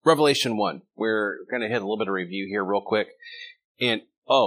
Revelation 1. We're going to hit a little bit of review here real quick. And,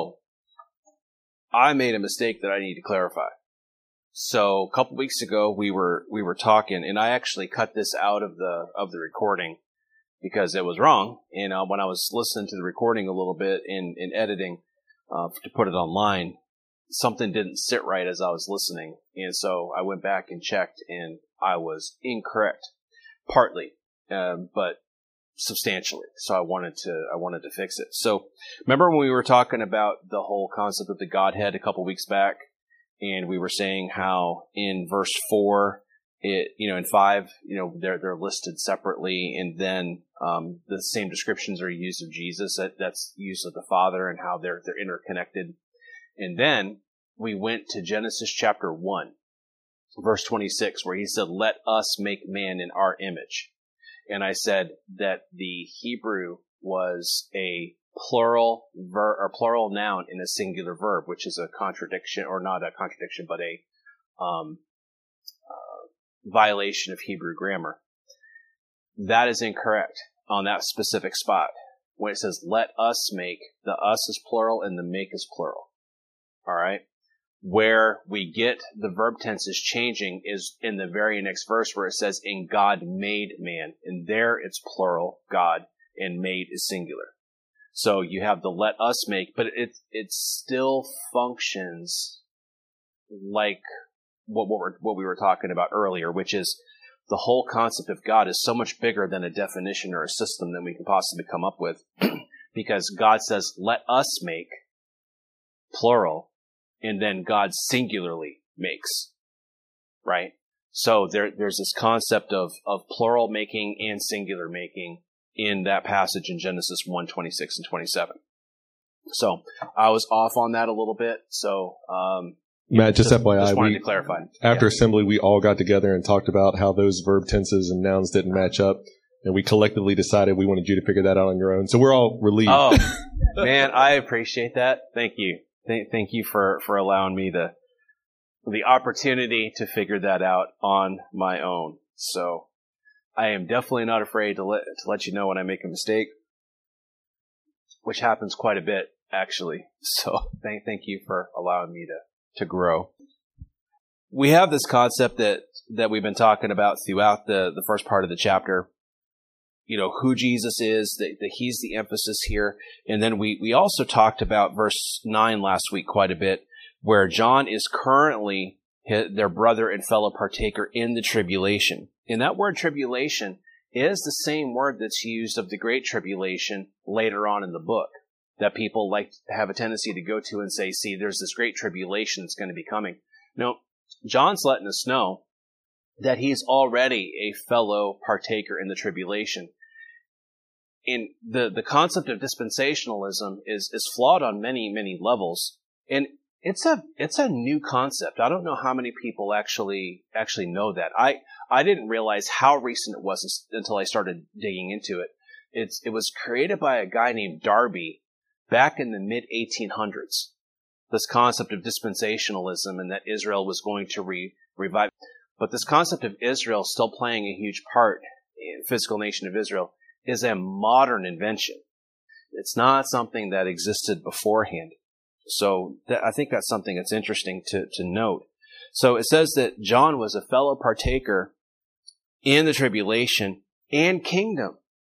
I made a mistake that I need to clarify. So a couple weeks ago, we were talking, and I actually cut this out of the recording because it was wrong. And when I was listening to the recording a little bit in editing to put it online, something didn't sit right as I was listening. And so I went back and checked, and I was incorrect, partly, but substantially. So I wanted to fix it. So remember when we were talking about the whole concept of the Godhead a couple weeks back, and we were saying how in verse 4, in 5, they're listed separately, and then the same descriptions are used of Jesus. That's used of the Father and how they're interconnected. And then we went to Genesis chapter 1, verse 26, where he said, "Let us make man in our image." And I said that the Hebrew was a plural noun in a singular verb, which is a contradiction, or not a contradiction, but a violation of Hebrew grammar. That is incorrect on that specific spot. When it says, "Let us make," the us is plural and the make is plural. All right? Where we get the verb tenses changing is in the very next verse where it says, "And God made man." And there it's plural, God, and made is singular. So you have the "let us make," but it still functions like what we were talking about earlier, which is the whole concept of God is so much bigger than a definition or a system that we can possibly come up with. Because God says, "Let us make," plural, and then God singularly makes, right? So there's this concept of plural making and singular making in that passage in Genesis 1, 26 and 27. So I was off on that a little bit. So Matt, just FYI, just wanted to clarify. After assembly, we all got together and talked about how those verb tenses and nouns didn't match up, and we collectively decided we wanted you to figure that out on your own. So we're all relieved. Oh, man, I appreciate that. Thank you. Thank you for allowing me the opportunity to figure that out on my own. So I am definitely not afraid to let you know when I make a mistake, which happens quite a bit, actually. So thank you for allowing me to grow. We have this concept that we've been talking about throughout the first part of the chapter. Who Jesus is, that he's the emphasis here. And then we also talked about verse 9 last week quite a bit, where John is currently their brother and fellow partaker in the tribulation. And that word tribulation is the same word that's used of the Great Tribulation later on in the book, that people like have a tendency to go to and say, "See, there's this great tribulation that's going to be coming." No, John's letting us know that he's already a fellow partaker in the tribulation. And the concept of dispensationalism is flawed on many, many levels. And it's a new concept. I don't know how many people actually know that. I didn't realize how recent it was until I started digging into it. It was created by a guy named Darby back in the mid-1800s. This concept of dispensationalism, and that Israel was going to revive. But this concept of Israel still playing a huge part in the physical nation of Israel is a modern invention. It's not something that existed beforehand. So I think that's something that's interesting to note. So it says that John was a fellow partaker in the tribulation and kingdom.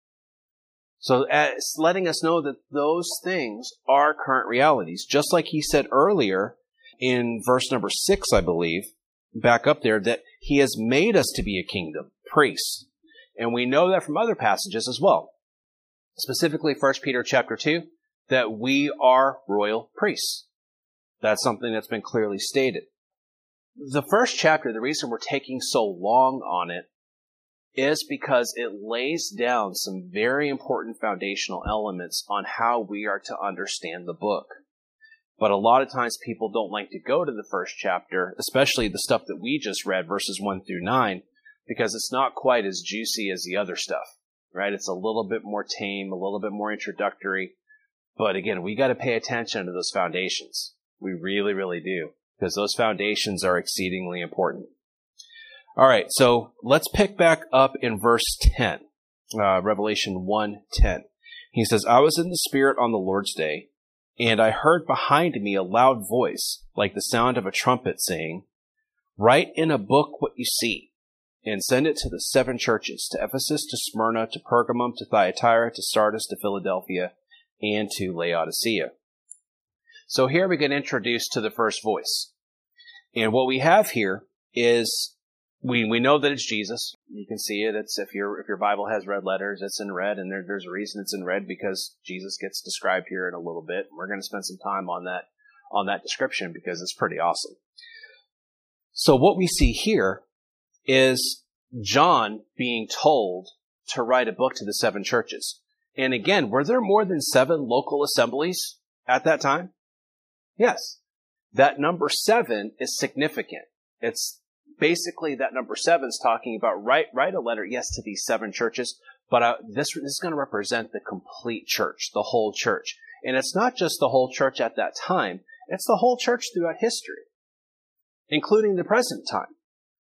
So it's letting us know that those things are current realities. Just like he said earlier in verse number 6, I believe, back up there, that he has made us to be a kingdom, priests. And we know that from other passages as well. Specifically, 1 Peter chapter 2, that we are royal priests. That's something that's been clearly stated. The first chapter, the reason we're taking so long on it is because it lays down some very important foundational elements on how we are to understand the book. But a lot of times people don't like to go to the first chapter, especially the stuff that we just read, verses 1 through 9, because it's not quite as juicy as the other stuff, right? It's a little bit more tame, a little bit more introductory. But again, we got to pay attention to those foundations. We really, really do, because those foundations are exceedingly important. All right, so let's pick back up in verse 10. Revelation 1:10. He says, I was in the Spirit on the Lord's day, and I heard behind me a loud voice, like the sound of a trumpet, saying, Write in a book what you see, and send it to the 7 churches, to Ephesus, to Smyrna, to Pergamum, to Thyatira, to Sardis, to Philadelphia, and to Laodicea. So here we get introduced to the first voice. And what we have here is, we know that it's Jesus. You can see it. It's if your Bible has red letters, it's in red, and there's a reason it's in red, because Jesus gets described here in a little bit. We're going to spend some time on that description because it's pretty awesome. So what we see here is John being told to write a book to the 7 churches. And again, were there more than 7 local assemblies at that time? Yes. That number 7 is significant. It's basically that number 7 is talking about write a letter, yes, to these 7 churches, but this is going to represent the complete church, the whole church. And it's not just the whole church at that time, it's the whole church throughout history, including the present time.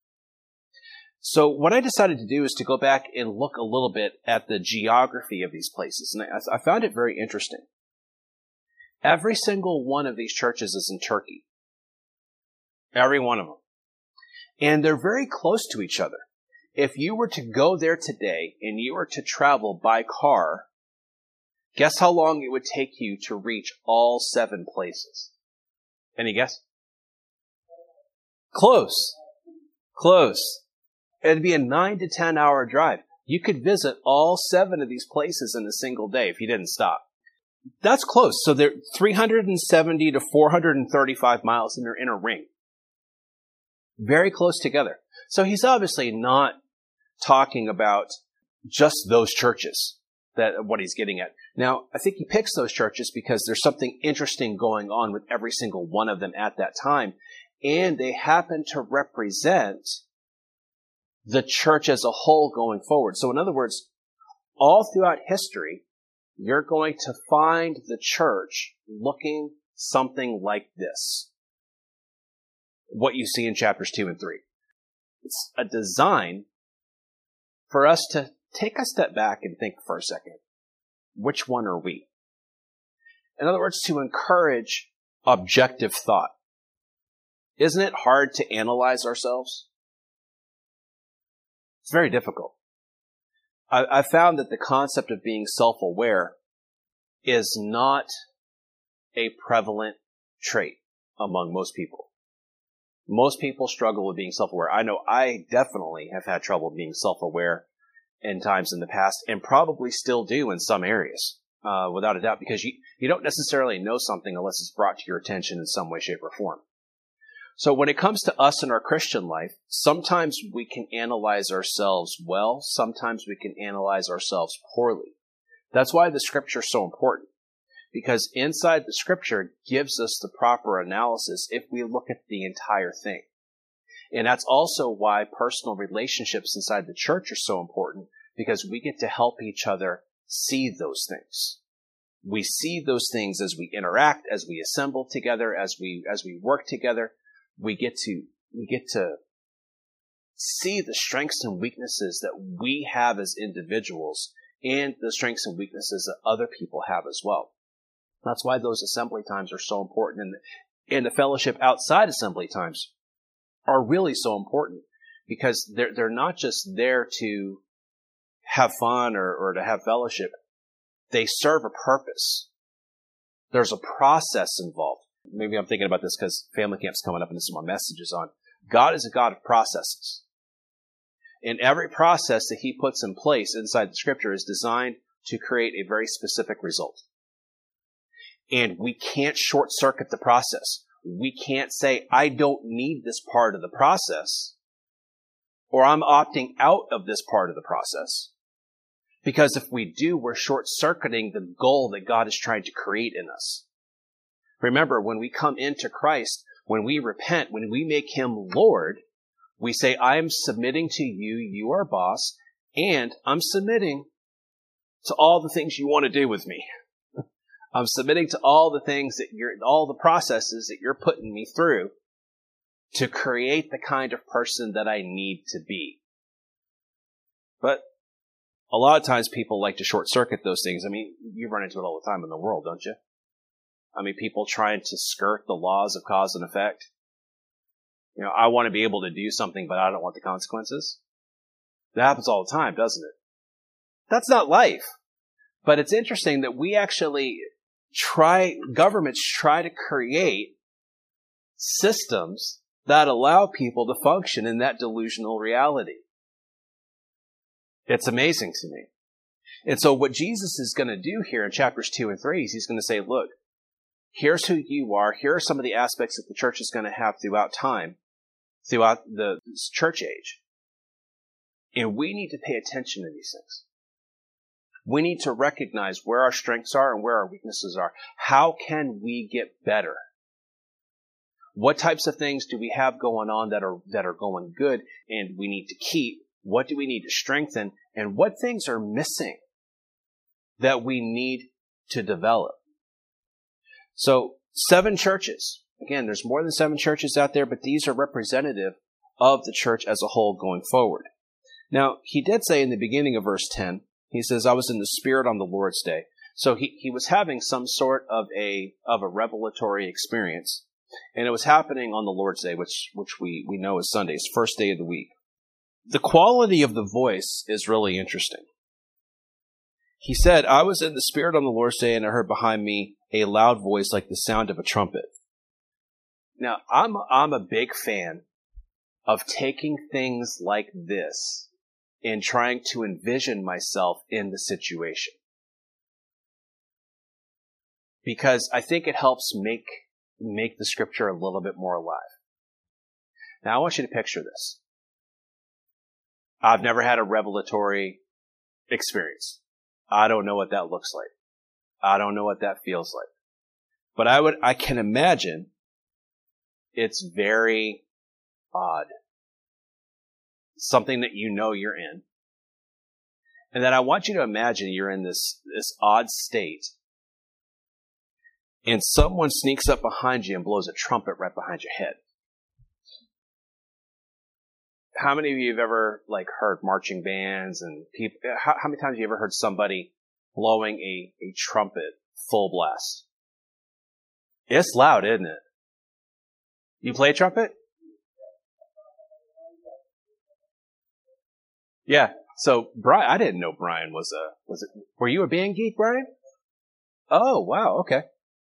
So what I decided to do is to go back and look a little bit at the geography of these places, and I found it very interesting. Every single one of these churches is in Turkey. Every one of them. And they're very close to each other. If you were to go there today and you were to travel by car, guess how long it would take you to reach all 7 places? Any guess? Close. It'd be a 9 to 10 hour drive. You could visit all 7 of these places in a single day if you didn't stop. That's close. So they're 370 to 435 miles, and they're in a ring. Very close together. So he's obviously not talking about just those churches, that what he's getting at. Now, I think he picks those churches because there's something interesting going on with every single one of them at that time, and they happen to represent the church as a whole going forward. So in other words, all throughout history, you're going to find the church looking something like this. What you see in chapters 2 and 3. It's a design for us to take a step back and think for a second. Which one are we? In other words, to encourage objective thought. Isn't it hard to analyze ourselves? It's very difficult. I found that the concept of being self-aware is not a prevalent trait among most people. Most people struggle with being self-aware. I know I definitely have had trouble being self-aware in times in the past, and probably still do in some areas, without a doubt, because you don't necessarily know something unless it's brought to your attention in some way, shape, or form. So when it comes to us in our Christian life, sometimes we can analyze ourselves well, sometimes we can analyze ourselves poorly. That's why the Scripture is so important, because inside the Scripture gives us the proper analysis if we look at the entire thing. And that's also why personal relationships inside the church are so important, because we get to help each other see those things. We see those things as we interact, as we assemble together, as we work together. We get to see the strengths and weaknesses that we have as individuals, and the strengths and weaknesses that other people have as well. That's why those assembly times are so important, and the fellowship outside assembly times are really so important, because they're not just there to have fun or to have fellowship. They serve a purpose. There's a process involved. Maybe I'm thinking about this because family camp's coming up and this is my messages on. God is a God of processes. And every process that he puts in place inside the Scripture is designed to create a very specific result. And we can't short-circuit the process. We can't say, I don't need this part of the process, or I'm opting out of this part of the process. Because if we do, we're short-circuiting the goal that God is trying to create in us. Remember, when we come into Christ, when we repent, when we make him Lord, we say, I am submitting to you, you are boss, and I'm submitting to all the things you want to do with me. I'm submitting to all the things all the processes that you're putting me through to create the kind of person that I need to be. But a lot of times people like to short circuit those things. I mean, you run into it all the time in the world, don't you? I mean, people trying to skirt the laws of cause and effect. You know, I want to be able to do something, but I don't want the consequences. That happens all the time, doesn't it? That's not life. But it's interesting that we actually governments try to create systems that allow people to function in that delusional reality. It's amazing to me. And so what Jesus is going to do here in chapters 2 and 3 is he's going to say, look, here's who you are. Here are some of the aspects that the church is going to have throughout time, throughout the church age. And we need to pay attention to these things. We need to recognize where our strengths are and where our weaknesses are. How can we get better? What types of things do we have going on that are going good and we need to keep? What do we need to strengthen? And what things are missing that we need to develop? So 7 churches. Again, there's more than 7 churches out there, but these are representative of the church as a whole going forward. Now, he did say in the beginning of verse 10, he says, I was in the Spirit on the Lord's day. So he was having some sort of a revelatory experience. And it was happening on the Lord's day, which we know is Sundays, first day of the week. The quality of the voice is really interesting. He said, I was in the Spirit on the Lord's day, and I heard behind me a loud voice like the sound of a trumpet. Now, I'm a big fan of taking things like this and trying to envision myself in the situation. Because I think it helps make the scripture a little bit more alive. Now, I want you to picture this. I've never had a revelatory experience. I don't know what that looks like. I don't know what that feels like. But I can imagine it's very odd. Something that you know you're in. And then I want you to imagine you're in this odd state. And someone sneaks up behind you and blows a trumpet right behind your head. How many of you have ever heard marching bands and people? How many times have you ever heard somebody blowing a trumpet full blast? It's loud, isn't it? You play a trumpet? Yeah. So Brian, I didn't know Brian was it? Were you a band geek, Brian? Oh, wow. Okay.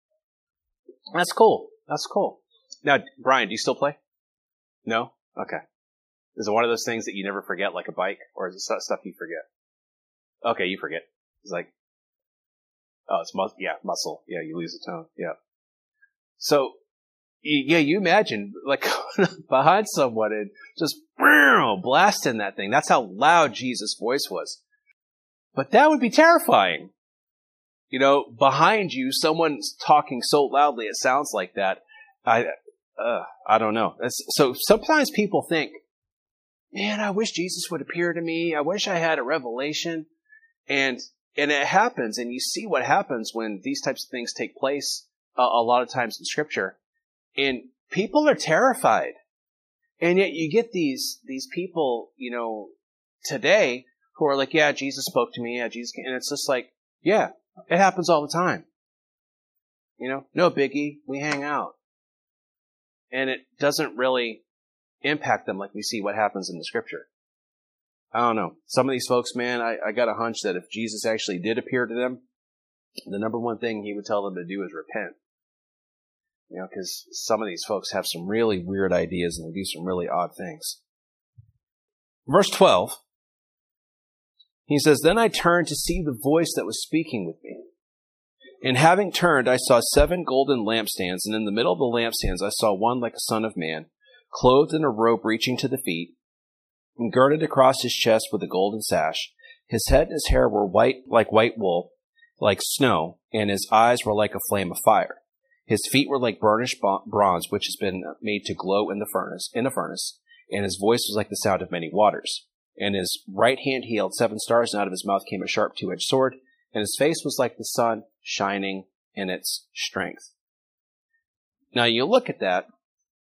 That's cool. That's cool. Now, Brian, do you still play? No? Okay. Is it one of those things that you never forget, like a bike, or is it stuff you forget? Okay, you forget. It's like, oh, it's muscle. Yeah, you lose the tone. Yeah. So, yeah, you imagine behind someone and just blasting that thing. That's how loud Jesus' voice was. But that would be terrifying. You know, behind you, someone's talking so loudly it sounds like that. I don't know. So sometimes people think, man, I wish Jesus would appear to me. I wish I had a revelation. And it happens, and you see what happens when these types of things take place a lot of times in Scripture. And people are terrified. And yet you get these people, you know, today who are like, yeah, Jesus spoke to me. Yeah, Jesus came. And it's just like, yeah, it happens all the time. You know, no biggie. We hang out. And it doesn't really impact them like we see what happens in the Scripture. I don't know. Some of these folks, man, I got a hunch that if Jesus actually did appear to them, the number one thing he would tell them to do is repent. You know, because some of these folks have some really weird ideas and they do some really odd things. Verse 12, he says, Then I turned to see the voice that was speaking with me. And having turned, I saw 7 golden lampstands, and in the middle of the lampstands I saw one like a son of man, clothed in a robe reaching to the feet, and girded across his chest with a golden sash. His head and his hair were white like white wool, like snow, and his eyes were like a flame of fire. His feet were like burnished bronze, which has been made to glow in a furnace, and his voice was like the sound of many waters. In his right hand he held 7 stars, and out of his mouth came a sharp 2-edged sword, and his face was like the sun shining in its strength. Now you look at that,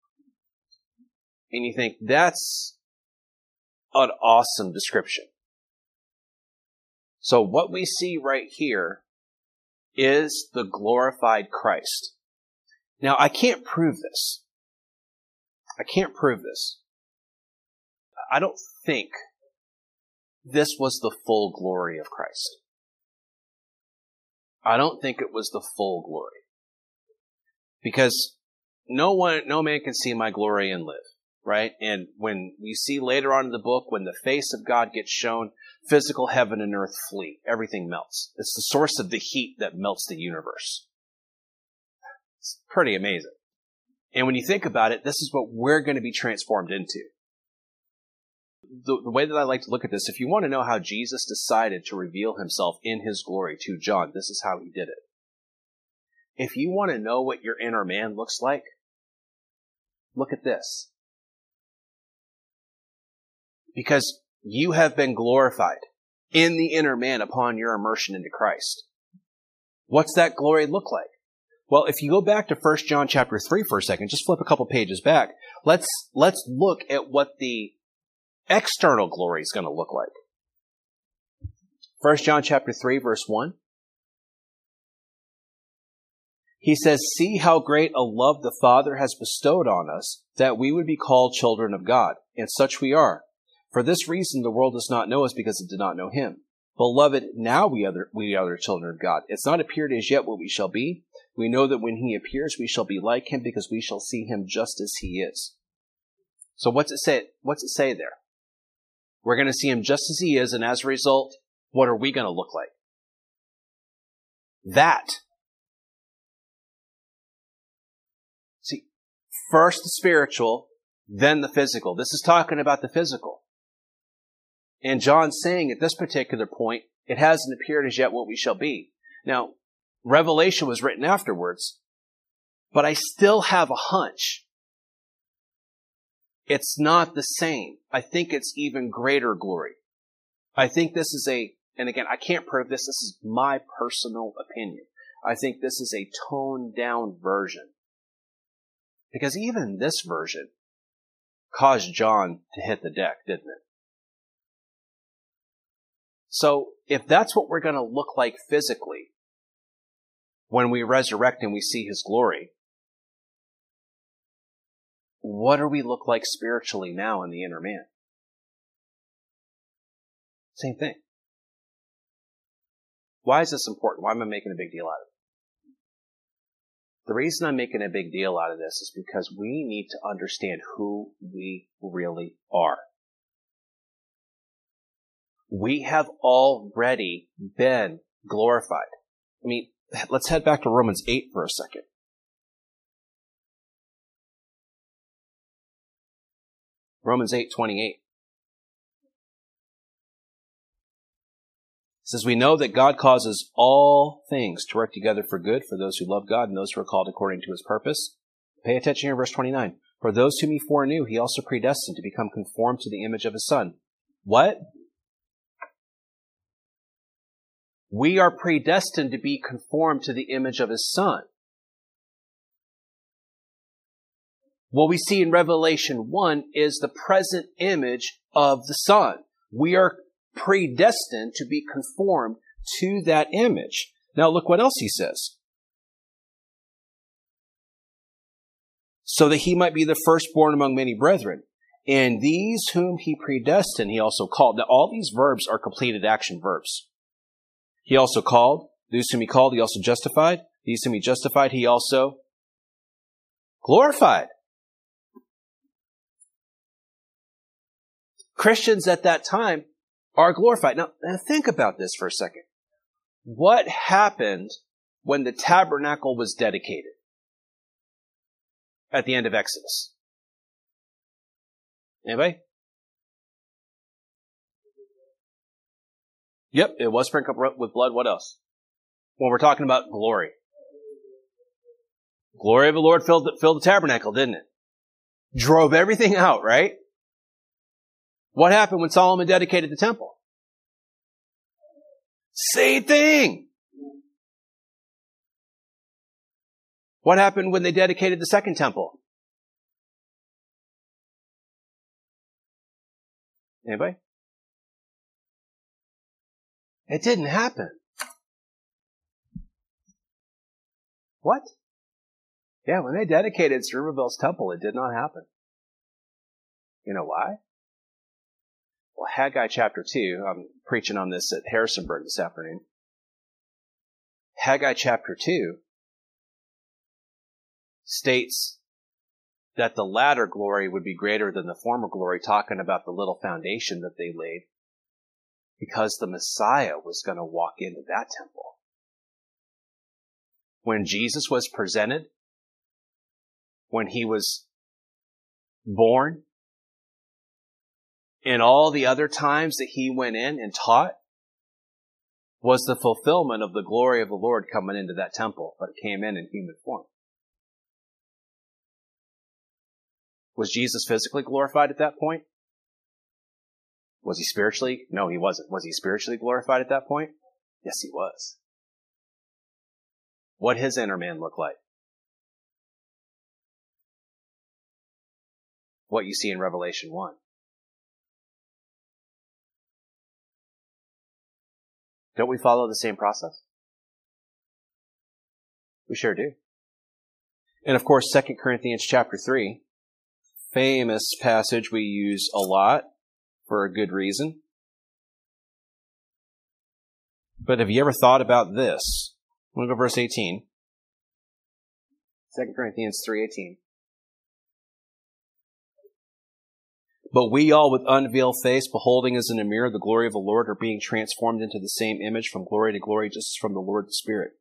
and you think, that's an awesome description. So what we see right here is the glorified Christ. Now, I can't prove this. I can't prove this. I don't think this was the full glory of Christ. I don't think it was the full glory. Because no man can see my glory and live, right? And when you see later on in the book, when the face of God gets shown, physical heaven and earth flee. Everything melts. It's the source of the heat that melts the universe. It's pretty amazing. And when you think about it, this is what we're going to be transformed into. The way that I like to look at this, if you want to know how Jesus decided to reveal himself in his glory to John, this is how he did it. If you want to know what your inner man looks like, look at this. Because you have been glorified in the inner man upon your immersion into Christ. What's that glory look like? Well, if you go back to 1 John chapter 3 for a second, just flip a couple pages back, let's look at what the external glory is going to look like. 1 John chapter 3 verse 1. He says, "See how great a love the Father has bestowed on us, that we would be called children of God. And such we are. For this reason the world does not know us, because it did not know him. Beloved, now we are the children of God. It's not appeared as yet what we shall be. We know that when he appears, we shall be like him, because we shall see him just as he is." So what's it say? What's it say there? We're going to see him just as he is, and as a result, what are we going to look like? That. See, first the spiritual, then the physical. This is talking about the physical. And John's saying at this particular point, it hasn't appeared as yet what we shall be. Now, Revelation was written afterwards, but I still have a hunch. It's not the same. I think it's even greater glory. I think this is and again, I can't prove this. This is my personal opinion. I think this is a toned down version. Because even this version caused John to hit the deck, didn't it? So if that's what we're going to look like physically when we resurrect and we see his glory, what do we look like spiritually now in the inner man? Same thing. Why is this important? Why am I making a big deal out of it? The reason I'm making a big deal out of this is because we need to understand who we really are. We have already been glorified. I mean, let's head back to Romans 8 for a second. Romans 8:28. It says, "We know that God causes all things to work together for good for those who love God and those who are called according to his purpose." Pay attention here, verse 29. "For those whom he foreknew, he also predestined to become conformed to the image of his Son." What? We are predestined to be conformed to the image of his Son. What we see in Revelation 1 is the present image of the Son. We are predestined to be conformed to that image. Now look what else he says. "So that he might be the firstborn among many brethren. And these whom he predestined, he also called." Now all these verbs are completed action verbs. He also called. Those whom he called, he also justified. These whom he justified, he also glorified. Christians at that time are glorified. Now think about this for a second. What happened when the tabernacle was dedicated at the end of Exodus? Anybody? Yep, it was sprinkled with blood. What else? When we're talking about glory. Glory of the Lord filled the tabernacle, didn't it? Drove everything out, right? What happened when Solomon dedicated the temple? Same thing. What happened when they dedicated the second temple? Anybody? It didn't happen. What? Yeah, when they dedicated Zerubbabel's temple, it did not happen. You know why? Well, Haggai chapter 2, I'm preaching on this at Harrisonburg this afternoon. Haggai chapter 2 states that the latter glory would be greater than the former glory, talking about the little foundation that they laid, because the Messiah was going to walk into that temple. When Jesus was presented, when he was born, and all the other times that he went in and taught, was the fulfillment of the glory of the Lord coming into that temple, but it came in human form. Was Jesus physically glorified at that point? Was he spiritually? No, he wasn't. Was he spiritually glorified at that point? Yes, he was. What did his inner man look like? What you see in Revelation 1. Don't we follow the same process? We sure do. And of course, 2 Corinthians chapter 3, famous passage we use a lot for a good reason. But have you ever thought about this? I'm going to go verse 18. 2 Corinthians 3:18. But we all with unveiled face, beholding as in a mirror the glory of the Lord, are being transformed into the same image from glory to glory, just as from the Lord the Spirit.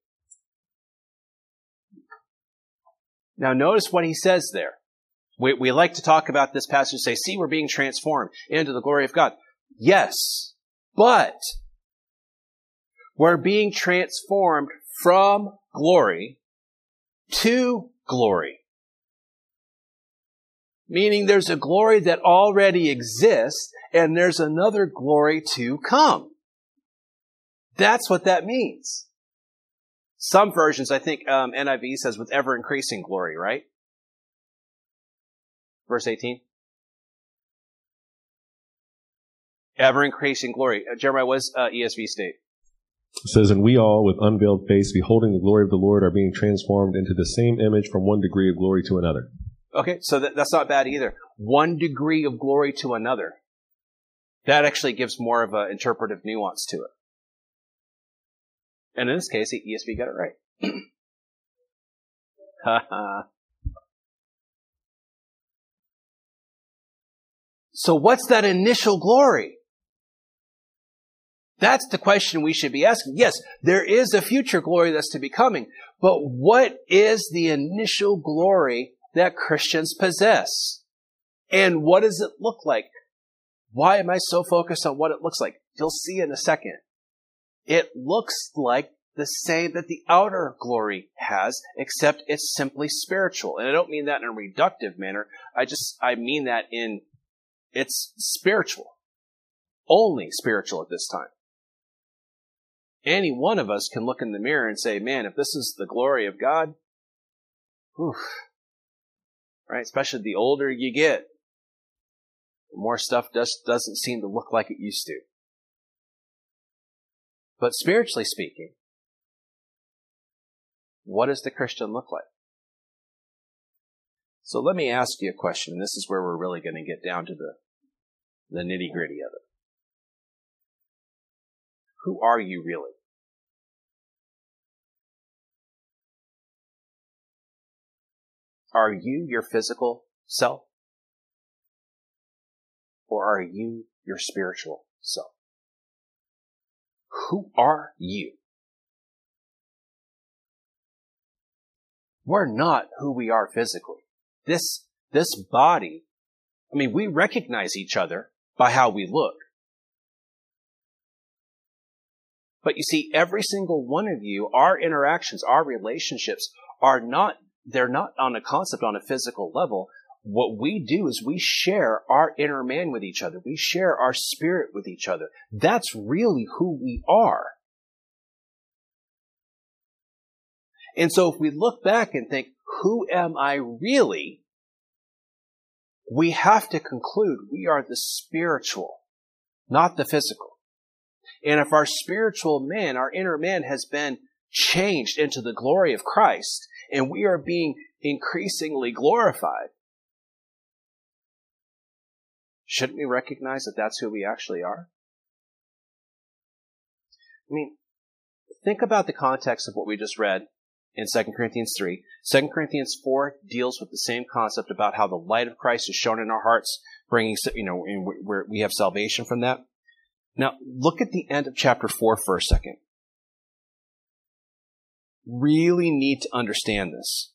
Now notice what he says there. We like to talk about this passage and say, see, we're being transformed into the glory of God. Yes, but we're being transformed from glory to glory. Meaning there's a glory that already exists and there's another glory to come. That's what that means. Some versions, I think NIV says with ever increasing glory, right? Verse 18. Ever increasing glory. Jeremiah, what does ESV state? It says, and we all with unveiled face, beholding the glory of the Lord, are being transformed into the same image from one degree of glory to another. Okay, so that's not bad either. One degree of glory to another. That actually gives more of an interpretive nuance to it. And in this case, the ESV got it right. So what's that initial glory? That's the question we should be asking. Yes, there is a future glory that's to be coming, but what is the initial glory that Christians possess? And what does it look like? Why am I so focused on what it looks like? You'll see in a second. It looks like the same that the outer glory has, except it's simply spiritual. And I don't mean that in a reductive manner. I mean that in it's spiritual. Only spiritual at this time. Any one of us can look in the mirror and say, man, if this is the glory of God, whew, right? Especially the older you get, the more stuff doesn't seem to look like it used to. But spiritually speaking, what does the Christian look like? So let me ask you a question, and this is where we're really going to get down to the nitty-gritty of it. Who are you really? Are you your physical self? Or are you your spiritual self? Who are you? We're not who we are physically. This body, we recognize each other by how we look. But you see, every single one of you, our interactions, our relationships they're not on a concept on a physical level. What we do is we share our inner man with each other. We share our spirit with each other. That's really who we are. And so if we look back and think, who am I really? We have to conclude we are the spiritual, not the physical. And if our spiritual man, our inner man, has been changed into the glory of Christ, and we are being increasingly glorified, shouldn't we recognize that that's who we actually are? I mean, think about the context of what we just read in 2 Corinthians 3. 2 Corinthians 4 deals with the same concept about how the light of Christ is shown in our hearts, bringing, where we have salvation from that. Now, look at the end of chapter 4 for a second. Really need to understand this.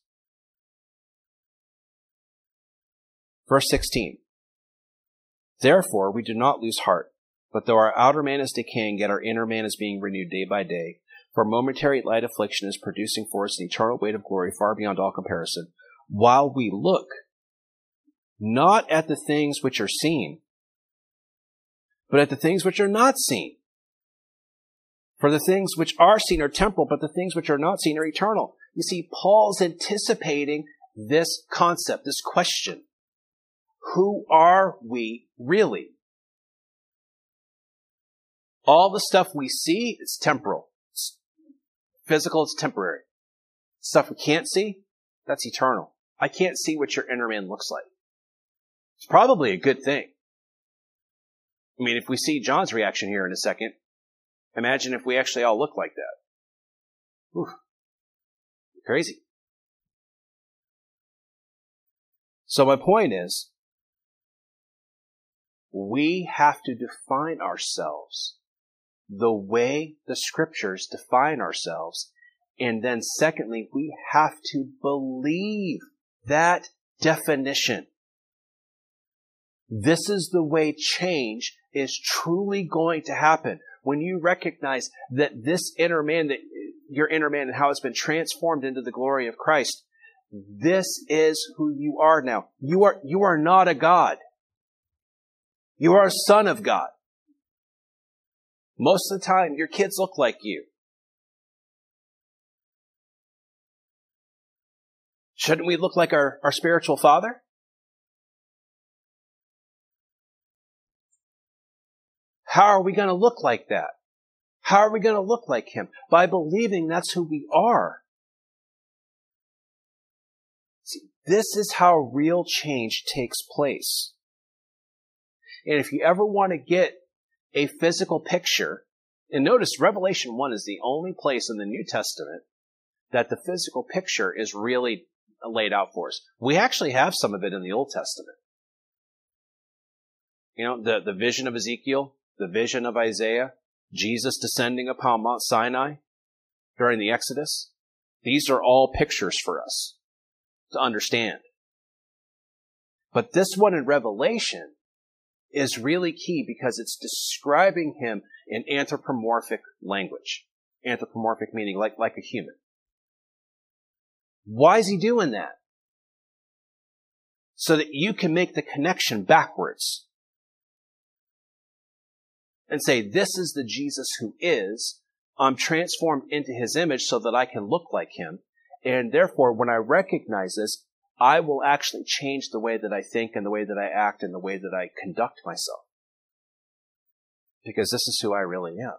Verse 16. Therefore, we do not lose heart, but though our outer man is decaying, yet our inner man is being renewed day by day. For momentary light affliction is producing for us an eternal weight of glory far beyond all comparison, while we look not at the things which are seen, but at the things which are not seen. For the things which are seen are temporal, but the things which are not seen are eternal. You see, Paul's anticipating this concept, this question. Who are we really? All the stuff we see is temporal. It's physical, it's temporary. Stuff we can't see, that's eternal. I can't see what your inner man looks like. It's probably a good thing. I mean, if we see John's reaction here in a second, imagine if we actually all look like that. Oof. Crazy. So my point is, we have to define ourselves the way the scriptures define ourselves. And then secondly, we have to believe that definition. This is the way change is truly going to happen. When you recognize that this inner man, that your inner man and how it's been transformed into the glory of Christ, this is who you are now. You are not a god. You are a son of God. Most of the time, your kids look like you. Shouldn't we look like our spiritual father? How are we going to look like that? How are we going to look like him? By believing that's who we are. See, this is how real change takes place. And if you ever want to get a physical picture, and notice Revelation 1 is the only place in the New Testament that the physical picture is really laid out for us. We actually have some of it in the Old Testament. You know, the vision of Ezekiel, the vision of Isaiah, Jesus descending upon Mount Sinai during the Exodus. These are all pictures for us to understand. But this one in Revelation is really key because it's describing him in anthropomorphic language. Anthropomorphic meaning like a human. Why is he doing that? So that you can make the connection backwards and say, this is the Jesus who is. I'm transformed into his image so that I can look like him. And therefore, when I recognize this, I will actually change the way that I think and the way that I act and the way that I conduct myself. Because this is who I really am.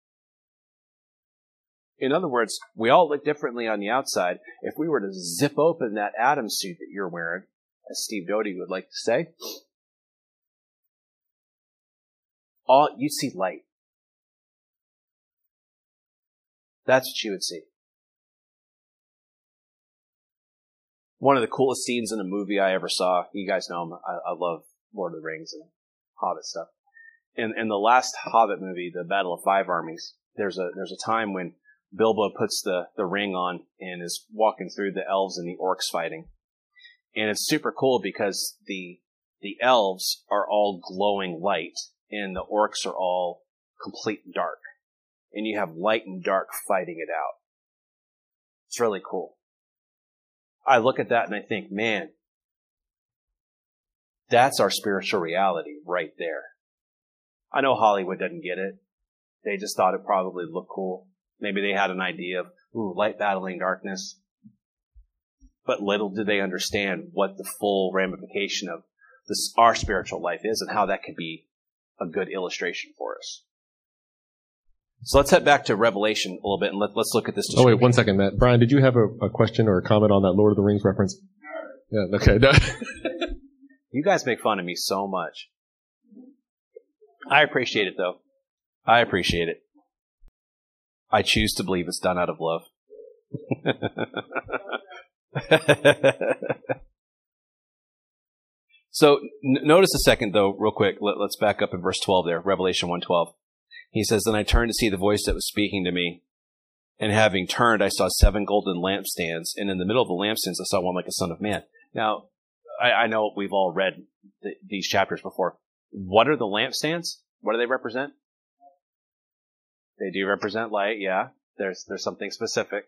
In other words, we all look differently on the outside. If we were to zip open that Adam suit that you're wearing, as Steve Doty would like to say, you'd see light. That's what you would see. One of the coolest scenes in a movie I ever saw, you guys know I love Lord of the Rings and Hobbit stuff. In the last Hobbit movie, The Battle of Five Armies, there's a time when Bilbo puts the ring on and is walking through the elves and the orcs fighting. And it's super cool because the elves are all glowing light and the orcs are all complete dark. And you have light and dark fighting it out. It's really cool. I look at that and I think, man, that's our spiritual reality right there. I know Hollywood doesn't get it. They just thought it probably looked cool. Maybe they had an idea of, light battling darkness. But little did they understand what the full ramification of our spiritual life is and how that could be a good illustration for us. So let's head back to Revelation a little bit and let's look at this. Oh, wait, 1 second, Matt. Brian, did you have a question or a comment on that Lord of the Rings reference? Yeah, okay. You guys make fun of me so much. I appreciate it, though. I appreciate it. I choose to believe it's done out of love. So notice a second, though, real quick. Let's back up in verse 12 there, Revelation 1:12. He says, "Then I turned to see the voice that was speaking to me. And having turned, I saw 7 golden lampstands. And in the middle of the lampstands, I saw one like a son of man." Now, I know we've all read these chapters before. What are the lampstands? What do they represent? They do represent light, yeah. There's something specific.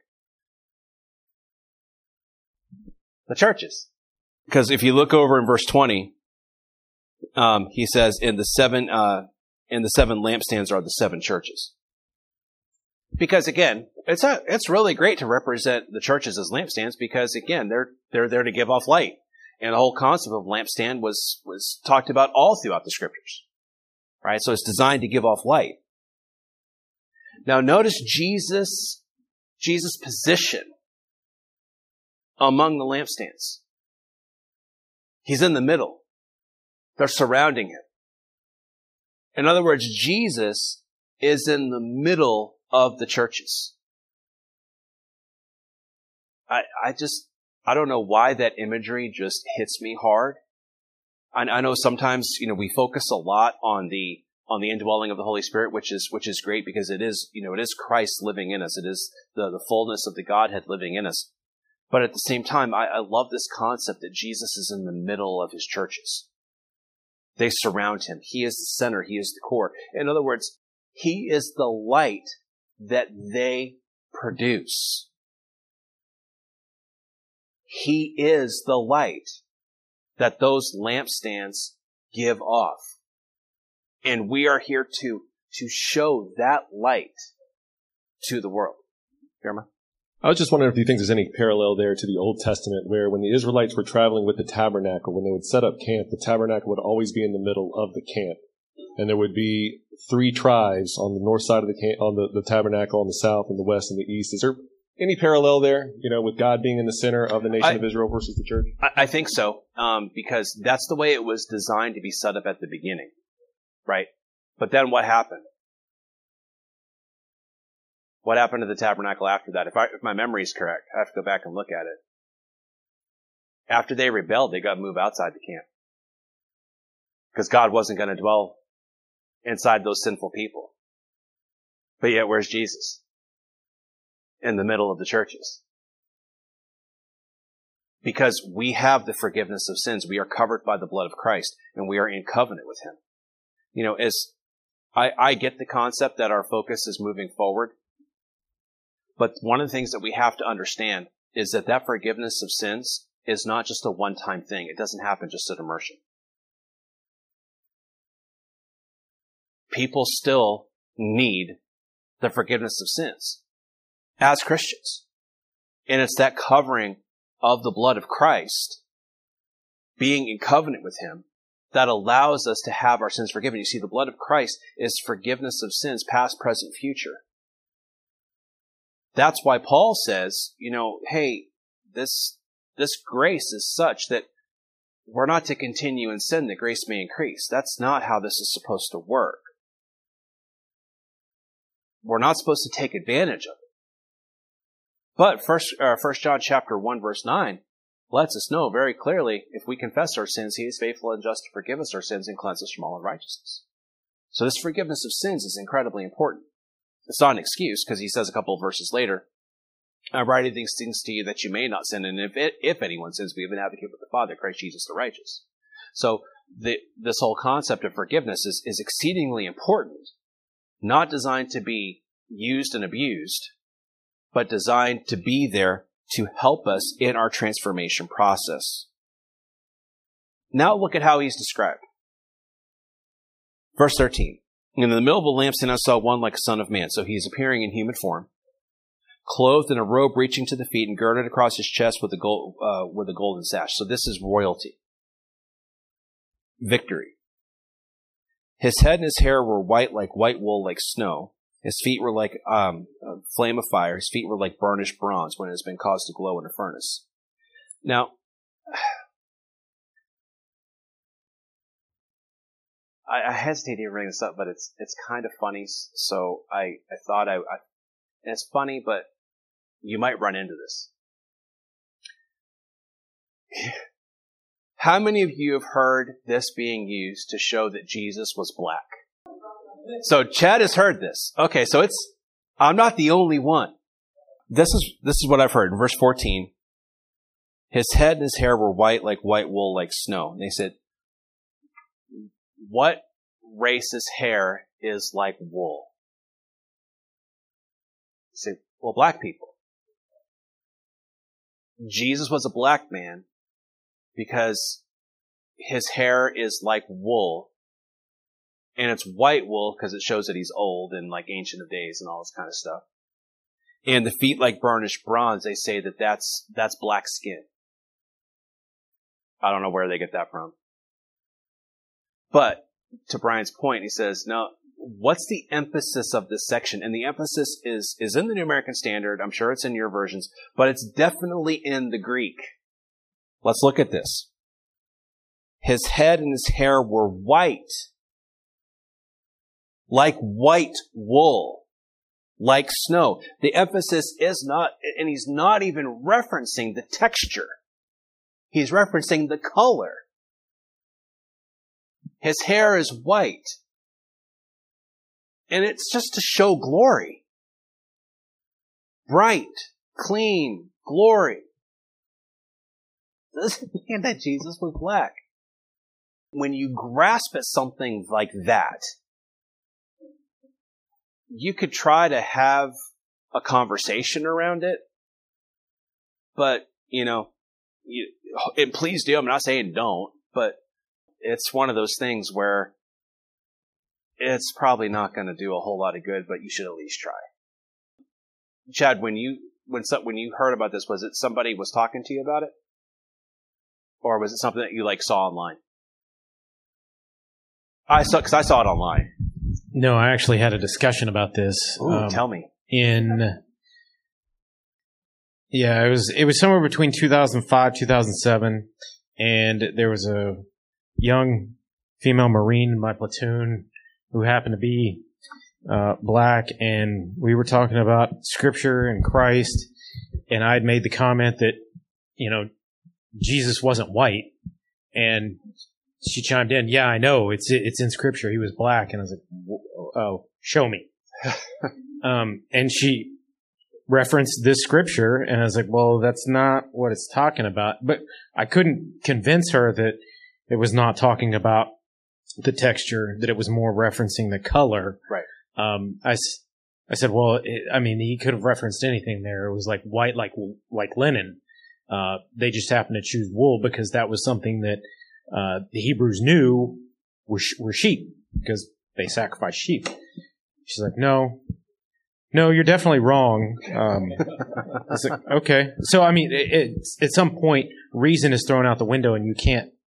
The churches. Because if you look over in verse 20, he says, in the seven lampstands are the 7 churches. Because again, it's really great to represent the churches as lampstands because again, they're there to give off light. And the whole concept of lampstand was talked about all throughout the scriptures. Right? So it's designed to give off light. Now notice Jesus' position among the lampstands. He's in the middle. They're surrounding him. In other words, Jesus is in the middle of the churches. I don't know why that imagery just hits me hard. I know sometimes, we focus a lot on the indwelling of the Holy Spirit, which is great because it is Christ living in us. It is the fullness of the Godhead living in us. But at the same time, I love this concept that Jesus is in the middle of his churches. They surround him. He is the center. He is the core. In other words, he is the light that they produce. He is the light that those lampstands give off. And we are here to show that light to the world. Jeremiah? I was just wondering if you think there's any parallel there to the Old Testament where when the Israelites were traveling with the tabernacle, when they would set up camp, the tabernacle would always be in the middle of the camp. And there would be 3 tribes on the north side of the camp, on the tabernacle, on the south and the west and the east. Is there any parallel there, with God being in the center of the nation of Israel versus the church? I think so, because that's the way it was designed to be set up at the beginning, right? But then what happened? What happened to the tabernacle after that? If my memory is correct, I have to go back and look at it. After they rebelled, they got to move outside the camp. Because God wasn't going to dwell inside those sinful people. But yet, where's Jesus? In the middle of the churches. Because we have the forgiveness of sins. We are covered by the blood of Christ, and we are in covenant with him. As I get the concept that our focus is moving forward. But one of the things that we have to understand is that forgiveness of sins is not just a one-time thing. It doesn't happen just at immersion. People still need the forgiveness of sins as Christians. And it's that covering of the blood of Christ, being in covenant with him, that allows us to have our sins forgiven. You see, the blood of Christ is forgiveness of sins, past, present, future. That's why Paul says, hey, this grace is such that we're not to continue in sin that grace may increase. That's not how this is supposed to work. We're not supposed to take advantage of it. But First John chapter 1 verse 9 lets us know very clearly, if we confess our sins, he is faithful and just to forgive us our sins and cleanse us from all unrighteousness. So this forgiveness of sins is incredibly important. It's not an excuse, because he says a couple of verses later, I write these things to you that you may not sin, and if anyone sins, we have an advocate with the Father, Christ Jesus the righteous. So this whole concept of forgiveness is exceedingly important, not designed to be used and abused, but designed to be there to help us in our transformation process. Now look at how he's described. Verse 13. In the middle of the lampstand I saw one like a son of man. So he's appearing in human form, clothed in a robe reaching to the feet and girded across his chest with a golden sash. So this is royalty. Victory. His head and his hair were white like white wool like snow, His feet were like a flame of fire. His feet were like burnished bronze when it has been caused to glow in a furnace. Now, I hesitate to even bring this up, but it's kind of funny. So I thought and it's funny, but you might run into this. How many of you have heard this being used to show that Jesus was black? So Chad has heard this. Okay, so I'm not the only one. This is what I've heard. In verse 14, his head and his hair were white like white wool, like snow. And they said, what race's hair is like wool? They say, well, black people. Jesus was a black man because his hair is like wool. And it's white wool because it shows that he's old and like Ancient of Days and all this kind of stuff. And the feet like burnished bronze, they say that's black skin. I don't know where they get that from. But to Brian's point, he says, no, what's the emphasis of this section? And the emphasis is in the New American Standard. I'm sure it's in your versions, but it's definitely in the Greek. Let's look at this. His head and his hair were white, like white wool, like snow. The emphasis is not, and he's not even referencing the texture. He's referencing the color. His hair is white. And it's just to show glory. Bright, clean, glory. Doesn't mean that Jesus was black. When you grasp at something like that, you could try to have a conversation around it, but, and please do. I'm not saying don't, but it's one of those things where it's probably not going to do a whole lot of good, but you should at least try. Chad, when you heard about this, was it somebody was talking to you about it? Or was it something that you saw online? Because I saw it online. No, I actually had a discussion about this. Ooh, tell me. It was somewhere between 2005, 2007, and there was a young female Marine in my platoon who happened to be black, and we were talking about Scripture and Christ, and I had made the comment that, Jesus wasn't white, and she chimed in, yeah, I know, it's in Scripture, he was black, and I was like, oh, show me. And she referenced this Scripture, and I was like, well, that's not what it's talking about. But I couldn't convince her that it was not talking about the texture, that it was more referencing the color. Right. I said, well, he could have referenced anything there. It was like white, like linen. They just happened to choose wool because that was something that the Hebrews knew were sheep, because they sacrificed sheep. She's like, no, you're definitely wrong. I was like, okay. So, at some point, reason is thrown out the window, and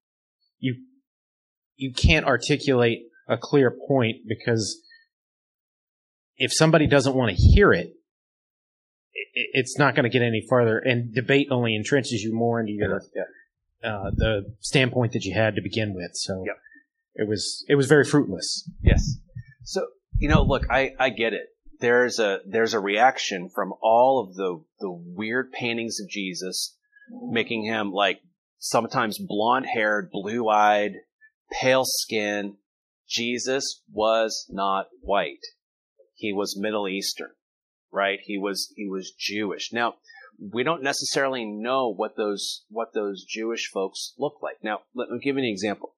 you can't articulate a clear point, because if somebody doesn't want to hear it, it's not going to get any farther, and debate only entrenches you more into your the standpoint that you had to begin with. So it was very fruitless. Yes. So look, I get it. There's a reaction from all of the weird paintings of Jesus, making him sometimes blonde-haired, blue-eyed, pale skin. Jesus was not white. He was Middle Eastern, right? He was Jewish. Now, we don't necessarily know what those Jewish folks look like. Now, let me give you an example.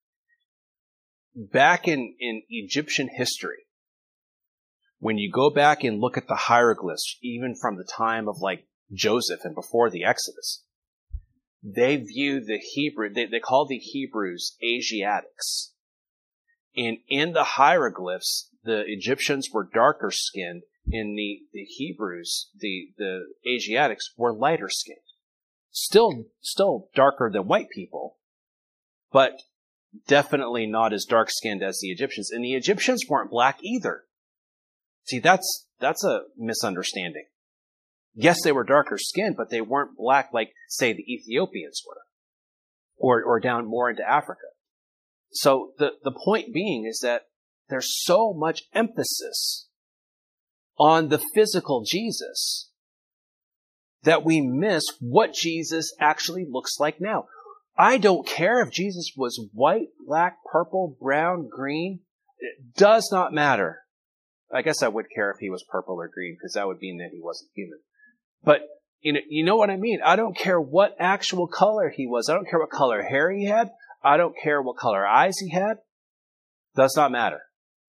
Back in Egyptian history, when you go back and look at the hieroglyphs, even from the time of Joseph and before the Exodus, they view the Hebrew, they call the Hebrews Asiatics. And in the hieroglyphs, the Egyptians were darker skinned, and the Hebrews, the Asiatics, were lighter skinned. Still darker than white people, but definitely not as dark skinned as the Egyptians. And the Egyptians weren't black either. See, that's a misunderstanding. Yes, they were darker skinned, but they weren't black like, say, the Ethiopians were, or down more into Africa. So the point being is that there's so much emphasis on the physical Jesus that we miss what Jesus actually looks like now. I don't care if Jesus was white, black, purple, brown, green. It does not matter. I guess I would care if he was purple or green, because that would mean that he wasn't human. But you know what I mean? I don't care what actual color he was. I don't care what color hair he had. I don't care what color eyes he had. Does not matter.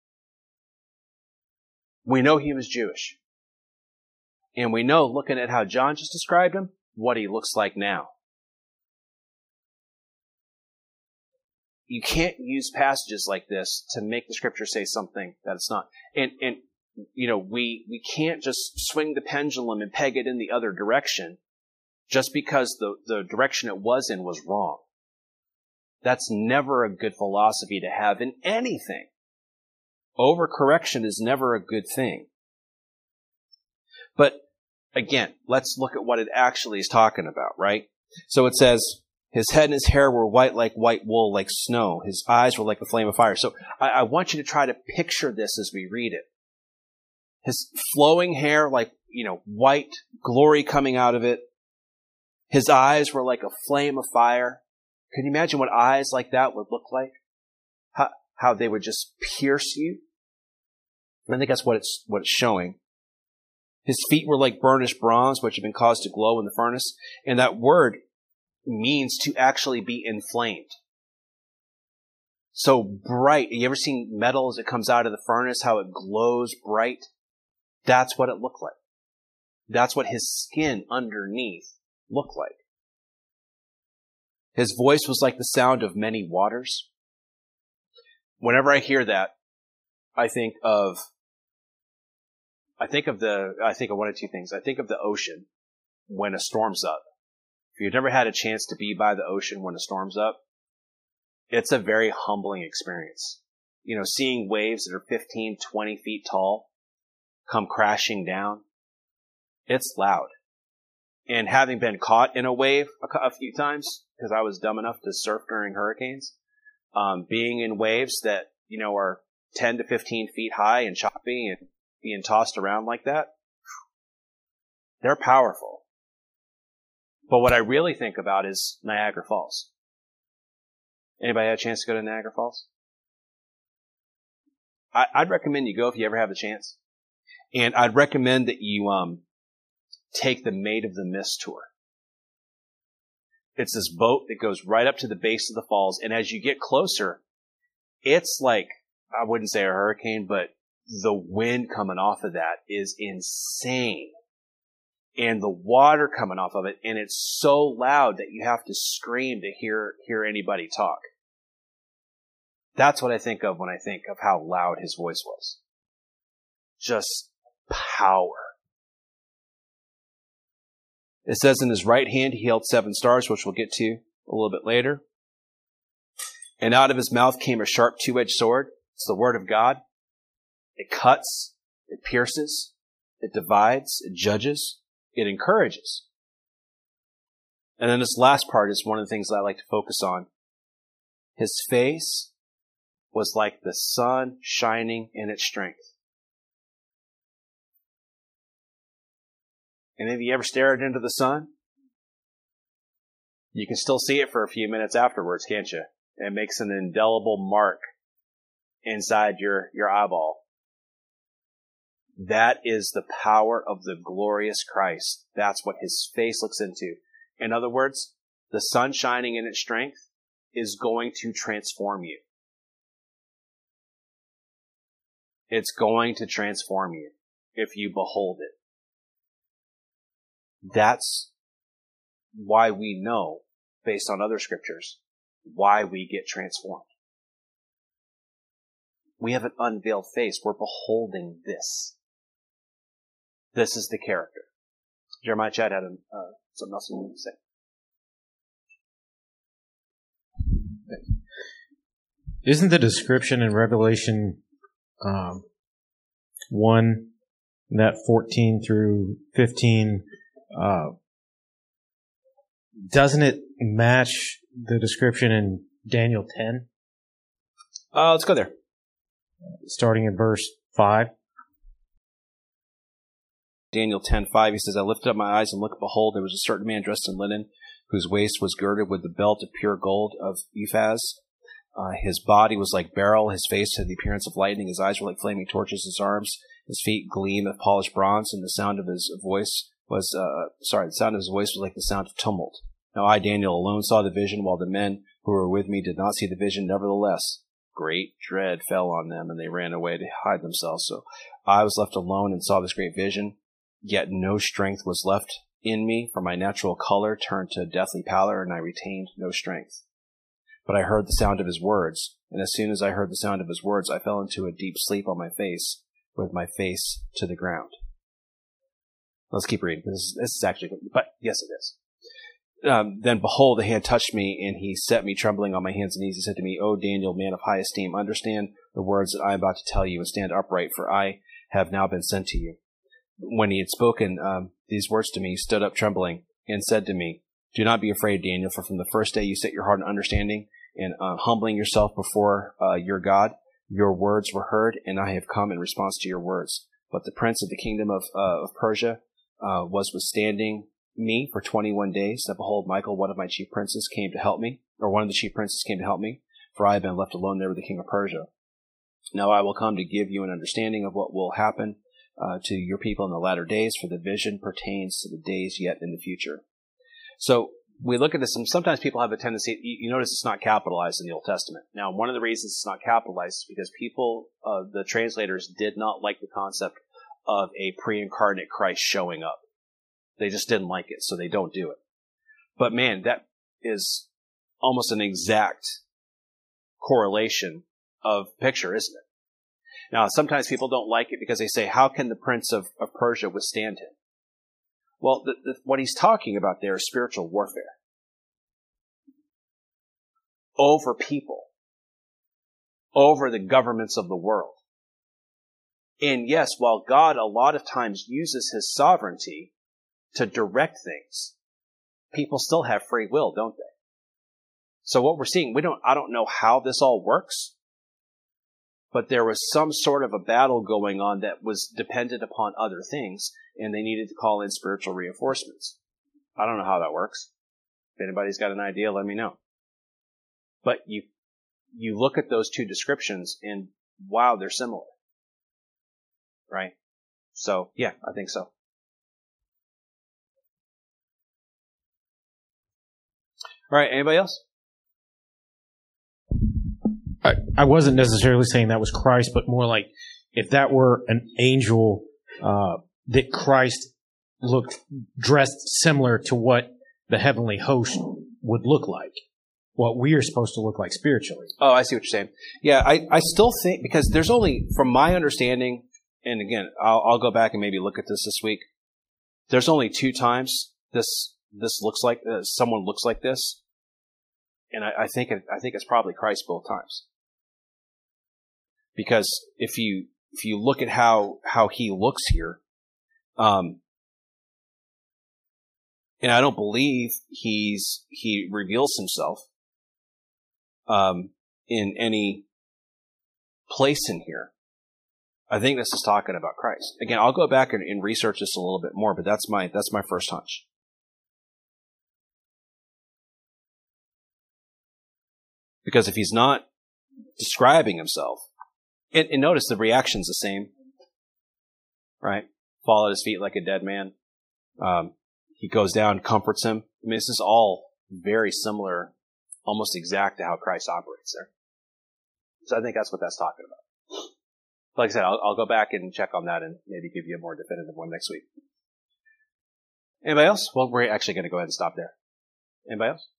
We know he was Jewish. And we know, looking at how John just described him, what he looks like now. You can't use passages like this to make the scripture say something that it's not. And you know, we can't just swing the pendulum and peg it in the other direction just because the direction it was in was wrong. That's never a good philosophy to have in anything. Overcorrection is never a good thing. But again, let's look at what it actually is talking about, right? So it says, his head and his hair were white like white wool, like snow. His eyes were like the flame of fire. So I want you to try to picture this as we read it. His flowing hair, like, you know, white, glory coming out of it. His eyes were like a flame of fire. Can you imagine what eyes like that would look like? How they would just pierce you? I think that's what it's showing. His feet were like burnished bronze, which had been caused to glow in the furnace. And that word means to actually be inflamed. So bright. You ever seen metal as it comes out of the furnace, how it glows bright? That's what it looked like. That's what his skin underneath looked like. His voice was like the sound of many waters. Whenever I hear that, I think of one of two things. I think of the ocean when a storm's up. If you've never had a chance to be by the ocean when a storm's up, it's a very humbling experience. You know, seeing waves that are 15, 20 feet tall come crashing down, it's loud. And having been caught in a wave a few times, because I was dumb enough to surf during hurricanes, being in waves that, you know, are 10 to 15 feet high and choppy and being tossed around like that, they're powerful. But what I really think about is Niagara Falls. Anybody had a chance to go to Niagara Falls? I'd recommend you go if you ever have a chance. And I'd recommend that you take the Maid of the Mist tour. It's this boat that goes right up to the base of the falls, and as you get closer, it's like, I wouldn't say a hurricane, but the wind coming off of that is insane. And the water coming off of it, and it's so loud that you have to scream to hear anybody talk. That's what I think of when I think of how loud his voice was. Just power. It says in his right hand he held 7 stars, which we'll get to a little bit later. And out of his mouth came a sharp 2-edged sword. It's the word of God. It cuts, it pierces, it divides, it judges, it encourages. And then this last part is one of the things that I like to focus on. His face was like the sun shining in its strength. And have you ever stared into the sun? You can still see it for a few minutes afterwards, can't you? It makes an indelible mark inside your eyeball. That is the power of the glorious Christ. That's what his face looks into. In other words, the sun shining in its strength is going to transform you. It's going to transform you if you behold it. That's why we know, based on other scriptures, why we get transformed. We have an unveiled face. We're beholding this. This is the character. Jeremiah Chad had something else he wanted to say. Isn't the description in Revelation 1, that 14 through 15, doesn't it match the description in Daniel 10? Let's go there. Starting in verse 5. Daniel 10:5, he says, I lifted up my eyes and looked, behold, there was a certain man dressed in linen, whose waist was girded with the belt of pure gold of Uphaz. His body was like beryl, his face had the appearance of lightning, his eyes were like flaming torches, his arms, his feet gleam of polished bronze, and the sound of his voice was, like the sound of tumult. Now I, Daniel, alone saw the vision, while the men who were with me did not see the vision. Nevertheless, great dread fell on them, and they ran away to hide themselves. So I was left alone and saw this great vision, yet no strength was left in me, for my natural color turned to deathly pallor, and I retained no strength. But I heard the sound of his words, and as soon as I heard the sound of his words, I fell into a deep sleep on my face, with my face to the ground. Let's keep reading. This is actually, but yes, it is. Then behold, the hand touched me, and he set me trembling on my hands and knees. He said to me, O Daniel, man of high esteem, understand the words that I am about to tell you, and stand upright, for I have now been sent to you. When he had spoken these words to me, he stood up trembling, and said to me, Do not be afraid, Daniel, for from the first day you set your heart on understanding, and humbling yourself before your God, your words were heard, and I have come in response to your words. But the prince of the kingdom of Persia was withstanding me for 21 days. Now behold, Michael, one of the chief princes came to help me, for I have been left alone there with the king of Persia. Now I will come to give you an understanding of what will happen to your people in the latter days, for the vision pertains to the days yet in the future. So we look at this, and sometimes people have a tendency, you notice it's not capitalized in the Old Testament. Now, one of the reasons it's not capitalized is because the translators did not like the concept of a pre-incarnate Christ showing up. They just didn't like it, so they don't do it. But man, that is almost an exact correlation of picture, isn't it? Now, sometimes people don't like it because they say, how can the prince of Persia withstand him? Well, what he's talking about there is spiritual warfare over people, over the governments of the world. And yes, while God a lot of times uses his sovereignty to direct things, people still have free will, don't they? So what we're seeing, I don't know how this all works, but there was some sort of a battle going on that was dependent upon other things, and they needed to call in spiritual reinforcements. I don't know how that works. If anybody's got an idea, let me know. But you look at those two descriptions, and wow, they're similar. Right? So, yeah, I think so. All right, anybody else? I wasn't necessarily saying that was Christ, but more like if that were an angel, that Christ looked dressed similar to what the heavenly host would look like, what we are supposed to look like spiritually. Oh, I see what you're saying. Yeah, I still think, because there's only, from my understanding, and again, I'll go back and maybe look at this week. There's only 2 times this looks like someone looks like this, and I think it's probably Christ both times. Because if you look at how he looks here, and I don't believe he reveals himself in any place in here. I think this is talking about Christ. Again, I'll go back and research this a little bit more, but that's my first hunch. Because if he's not describing himself, and notice the reaction's the same, right? Fall at his feet like a dead man. He goes down, comforts him. I mean, this is all very similar, almost exact to how Christ operates there. So I think that's what that's talking about. Like I said, I'll go back and check on that and maybe give you a more definitive one next week. Anybody else? Well, we're actually going to go ahead and stop there. Anybody else?